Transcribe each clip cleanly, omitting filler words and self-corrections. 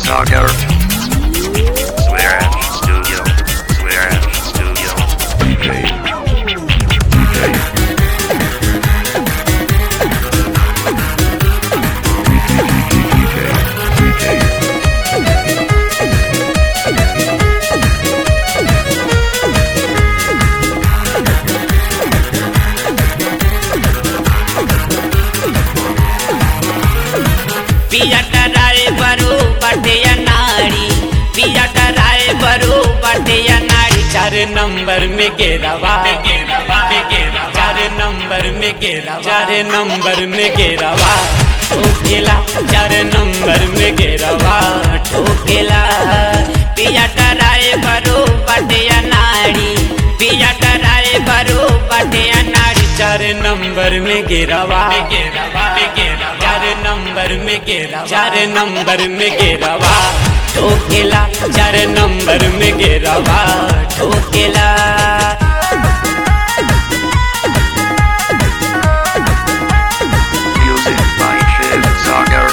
Sagar. Swear Studio. Swear Studio. पिया टराए बरू बटिया नाड़ी, पिया टराए बरू बटिया नाड़ी। 4 नंबर में गेरावा, 4 नंबर में गेरावा, 4 नंबर में गेरावा ठोकेला, 4 नंबर में गेरावा ठोकेला। पिया टराए बरू बटिया नाड़ी, पिया टराए बरू बटिया नाड़ी। 4 नंबर में गेरावा, 4 नंबर में गेरावा, 4 नंबर में गेरावा ठोकेला, 4 नंबर में गेरावा ठोकेला। Music by Shiv Sagar.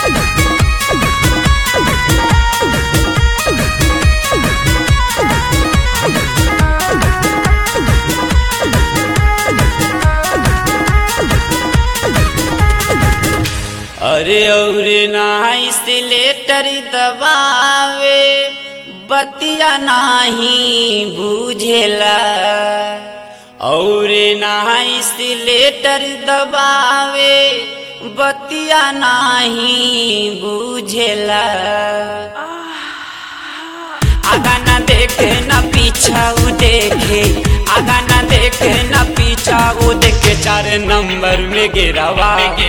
अरे और नाइस लेटर दबावे बतिया नहीं बुझेला, और नाइस लेटर दबावे बतिया नहीं बुझेला। आगा ना देखे ना पीछा वो देखे, आगा ना देखे ना पीछा वो देखे। 4 नंबर में गेरावा,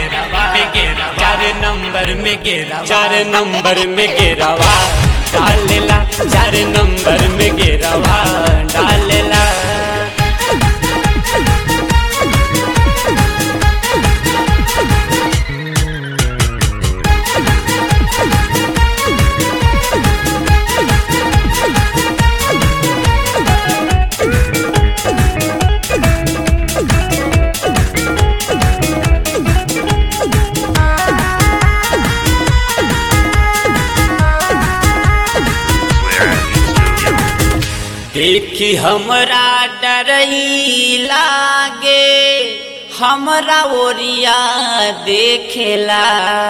4 नंबर में गेरावा, 4 नंबर में गेरावा डालेला, 4 नंबर में गेरावा डालेला। देखी हमरा डरही लागे, हमरा ओरिया देखेला।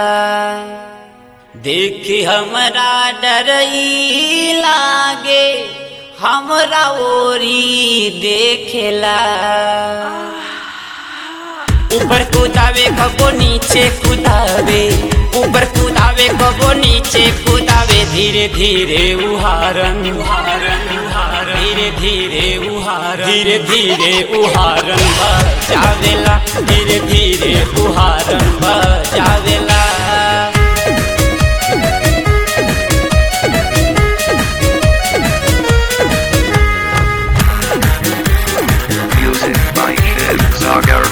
देखी हमरा डरही लागे, हमरा ओरी देखेला। ऊपर कूदावे कबो नीचे कूदावे, ऊपर कूदावे कबो नीचे कूदावे। धीरे धीरे उहारन, धीरे धीरे उहारन, धीरे धीरे उहारन बजावेला, धीरे धीरे उहारन बजावेला। Music by Shiv Sagar.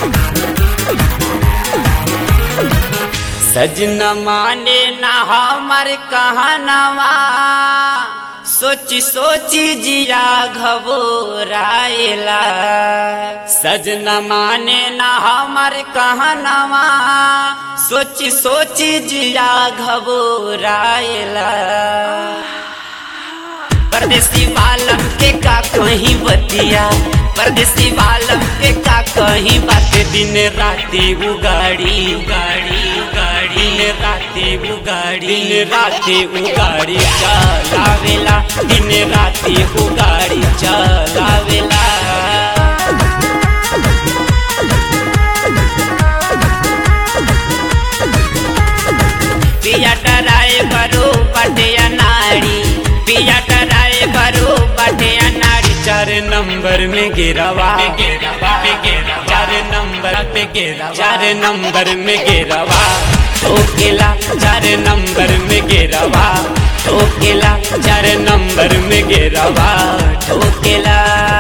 सजना माने ना हमर कहनवा, सोची सोची जिया घबराएला। सजना माने ना हमर कहनवा, सोची सोची जिया घबराएला। परदेसी वालम के का कहीं बतिया, परदेसी वालम के का कहीं बात। दिन राती उगाड़ी, दिन राती उगाड़ी, दिन राती उगाड़ी चलावेला, दिन राती उगाड़ी चलावेला। पिया टराए बरू बटिया नाड़ी, पिया टराए बरू बटिया नाड़ी। 4 नंबर में गेरावा, 4 नंबर पे गेरावा, 4 नंबर में गेरावा ठोकेला, 4 नंबर में गेरावा ठोकेला, 4 नंबर में गेरावा ठोकेला।